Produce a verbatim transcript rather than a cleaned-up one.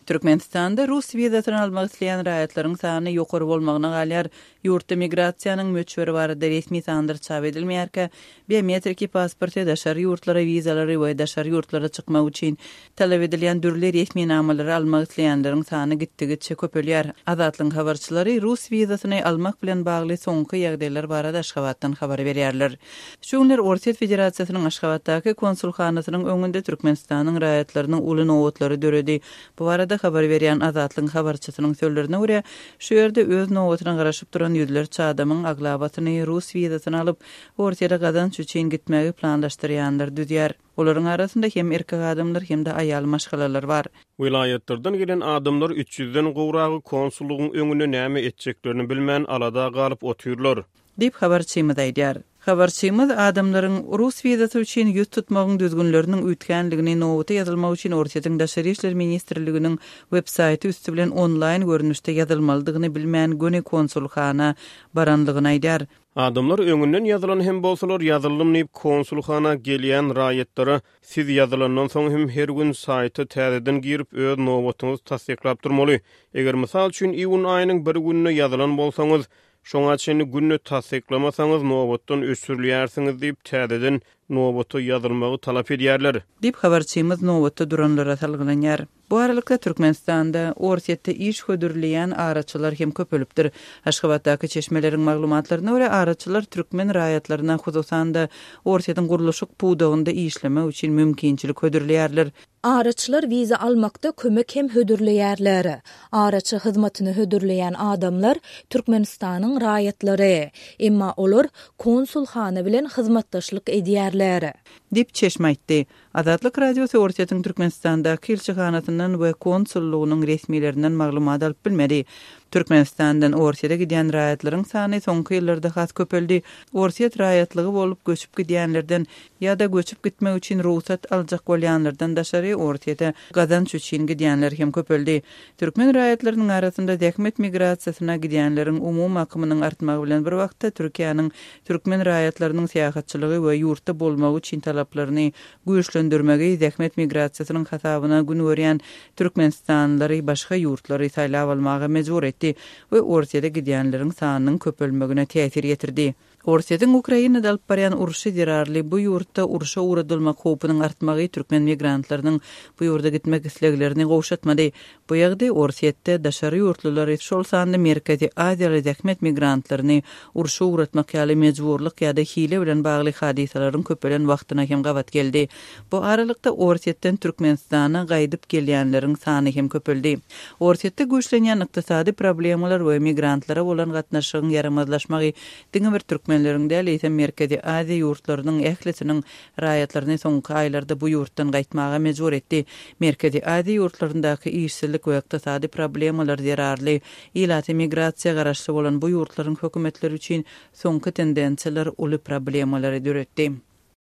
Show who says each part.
Speaker 1: Türkmenistanda Rus vizasyny almak isleýän raýatlaryň sany ýokary bolmagyna galýar ýurtda migrasiýanyň möçberi barada resmi sandyr çap edilmeýärkä, biometriki pasporty daşary ýurtlara wizalary we daşary ýurtlara çykmak üçin talap edilýän dürli resmi namalary almak isleýänleriň sany gitdikçe köpelýär. Azatlyň habarçylary Rus vizasyny almak bilen bagly soňky ýagdaýlar barada Aşgabatdan habar berýärler. Şu günler Orsiýet Federasiýasynyň Aşgabatdaky konsulxanasynyň öňünde Türkmenistanyň raýatlarynyň uly nowatlary döredi. Bu barada habar berýän Azatlyň habarçysynyň sözlerine görä, şu ýerde öz nowatyna garaşyp duran ýüzlerçe adamyň aglabatyny Rus vizasyny alyp Orsiýete gazanç üçin gitmegi planlaşdyrýanlar düzýär. Olaryň arasynda hem erkek adamlar hem de aýal maşgalalar bar.
Speaker 2: Wilayetlerden gelen adamlar üç yüzden gowragy konsullugyň öňüne näme etjeklerini bilmän alada galyp oturýarlar.
Speaker 1: Dip habarçymyz aýdýar. Habarçymyz adamlaryň Rus vizasy üçin ýüz tutmagyň düzgünleriniň üýtgenligini nowaty ýazylmak üçin Orsiýetiň Daşary işler ministrliginiň web saýty üstü bilen online görnüşde ýazylmalydygyny bilmän göni konsulxana baranlygyny aýdýar.
Speaker 2: Adamlar öňünden ýazylan hem bolsalar ýazylmyp konsulxana gelýän raýatlara siz ýazylandan soň hem her gün saýty täzeden girip öz nowatyňyzy tasdiklap durmaly. Eger mysal üçin iýun aýynyň bir gününe ýazylan bolsaňyz, şoňa çeni günni tasdiklamasaňyz nowatdan ösürlýärsiňiz diýip täzeden nowaty ýazylmagy talap edýärler.
Speaker 1: Dip habarçymyz nowatda duranlara salgynanýar. Bu aralykda Türkmenistanda Orsiýetde iş hödürleýän araçylar hem köpelipdir. Aşgabatdaky çeşmeleriň maglumatlaryna görä araçylar türkmen raýatlaryna hususan da Orsiýetiň guruluşyk puwdagynda işlemek üçin mümkinçilik hödürleýärler.
Speaker 3: Araçlar viza almakda kömek hem hödürleýärler. Araçy hyzmatyny hödürleýän adamlar Türkmenistanyň raýatlary, emma olar konsulxana bilen hyzmatdaşlyk edýärler.
Speaker 1: Dip çeşme aýtdy. Azatlyk radiosu Orsiýetiň Türkmenistandaky elçixanasynyň we konsullugynyň resmiýetlerinden maglumat alyp bilmedi. Türkmenistandan Orsiýete gidýän raýatlaryň sany soňky ýyllarda has köpeldi. Orsiýet raýatlygy bolup göçüp gidýänlerden ýa-da göçüp gitmek üçin ruhsat aljak bolýanlardan daşary Orsiýete gazanç üçin gidýänler hem köpeldi. Türkmen raýatlarynyň arasynda dähmet migrasiýasyna gidýänleriň umum akymynyň artmagy bilen bir wagtda Türkiýanyň türkmen raýatlarynyň syýahatçylygy we ýurtda bolmagy üçin talaplaryny güýçlendirmegi dähmet migrasiýasynyň hasabyna gün görýän türkmenistanlary başga ýurtlary saýlap almagy mejbur etdi we Orsiýete gidýänleriň sanynyň köpelmegine täsir ýetirdi. Orsiýetiň Ukrainada alyp barýan uruşy zirarly bu ýurtda uruşa uğradylmak howpunyň artmagy türkmen migrantlarynyň bu ýurda gitmek isleglerini gowşatmady. Bu ýagdaý Orsiýetde daşary ýurtlulary şol sanly Merkezi Aziýaly dähmet migrantlaryny uruşa uğratmak ýaly mejburlyk ýa-da hile bilen bagly hadisalaryň köpelen wagtyna hem gawat geldi. Bu aralykda Orsiýetden Türkmenistana gaýdyp gelýänleriň sany hem köpeldi. Orsiýetde güýçlenýän ykdysady problemalar we migrantlara bolan gatnaşygyň yaramazlaşmagy diňe bir türkmen Ýerlerinde Merkezi Aziýa ýurtlarynyň ählisiniň raýatlaryny soňky aýlarda bu ýurtdan gaýtmaga mejbur etdi. Merkezi Aziýa ýurtlaryndaky işsizlik we ykdysady problemalar zerarly ýylaty migrasiýa garaşly bolan bu ýurtlaryň hökümetleri üçin soňky tendensiýalar uly problemalary döretdi.